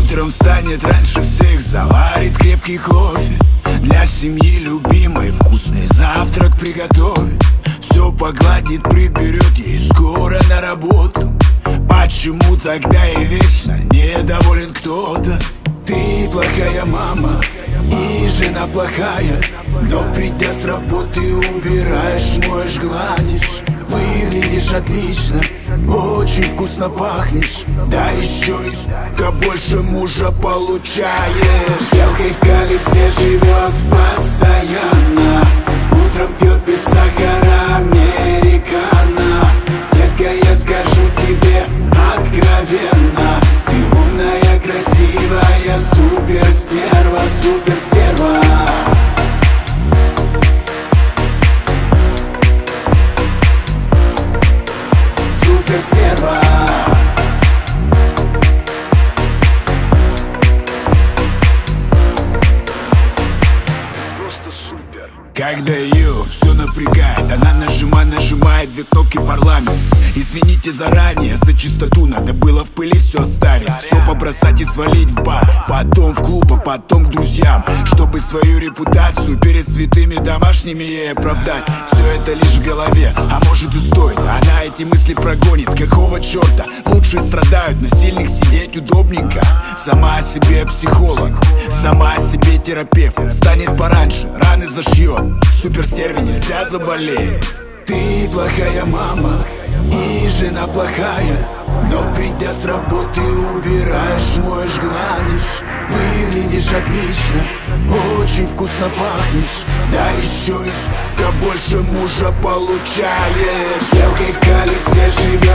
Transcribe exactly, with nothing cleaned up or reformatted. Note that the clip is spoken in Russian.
Утром встанет раньше всех, заварит крепкий кофе, для семьи любимой вкусный завтрак приготовит. Все погладит, приберет, ей скоро на работу. Почему тогда и вечно недоволен кто-то? Ты плохая мама и жена плохая, но придя с работы убираешь, моешь, гладишь. Выглядишь отлично, очень вкусно пахнешь, да еще и сука больше мужа получаешь. Белкой в колесе живет постоянно, утром пьет без сахара американо. Детка, я скажу тебе откровенно, ты умная, красивая, супер стерва, супер стерва. Стерва. Просто супер. Когда ее все напрягает, она нажимает, нажимает две кнопки парламент. Извините заранее, за чистоту надо было в пыли все оставить, все побросать и свалить в бар, потом в клуб, а потом к друзьям, чтобы свою репутацию перед святыми домашними ей оправдать. Все это лишь в голове, а может и стоит, она эти мысли прогонит. Какого черта? Лучшие страдают, на сильных сидеть удобненько. Сама о себе психолог, сама о себе терапевт. Встанет пораньше, раны зашьет, суперстерви нельзя заболеть. Ты плохая мама и жена плохая, но придя с работы убираешь, моешь, гладишь. Выглядишь отлично, очень вкусно пахнешь, да еще и сука больше мужа получаешь. Белкой в колесе живет